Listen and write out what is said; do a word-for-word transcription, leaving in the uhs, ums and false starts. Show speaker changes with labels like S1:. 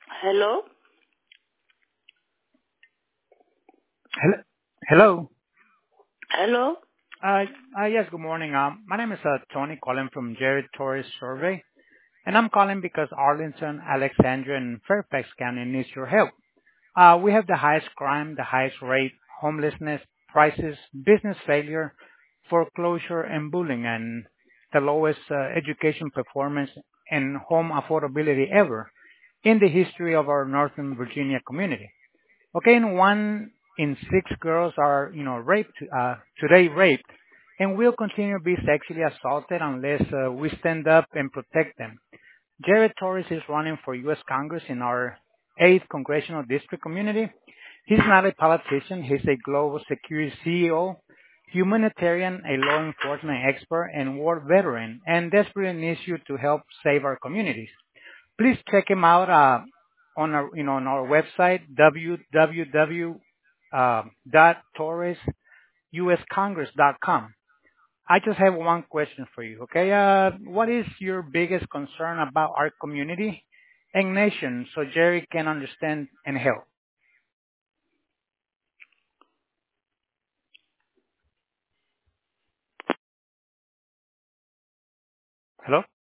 S1: Hello?
S2: Hello. Hello.
S1: Hello?
S2: Uh, uh, Yes, good morning. Um, My name is uh Tony calling from Jared Torres Survey, and I'm calling because Arlington, Alexandria, and Fairfax County needs your help. Uh, We have the highest crime, the highest rate, homelessness, prices, business failure, foreclosure, and bullying, and the lowest uh, education performance and home affordability ever in the history of our Northern Virginia community. Okay, and one in six girls are, you know, raped, uh, today raped, and will continue to be sexually assaulted unless uh, we stand up and protect them. Jared Torres is running for U S Congress in our eighth Congressional District community. He's not a politician. He's a global security C E O, humanitarian, a law enforcement expert, and war veteran, and desperately needs you to help save our communities. Please check him out uh, on our, you know, on our website, w w w dot torres u s congress dot com. I just have one question for you, okay? Uh, what is your biggest concern about our community and nation so Jerry can understand and help? Hello?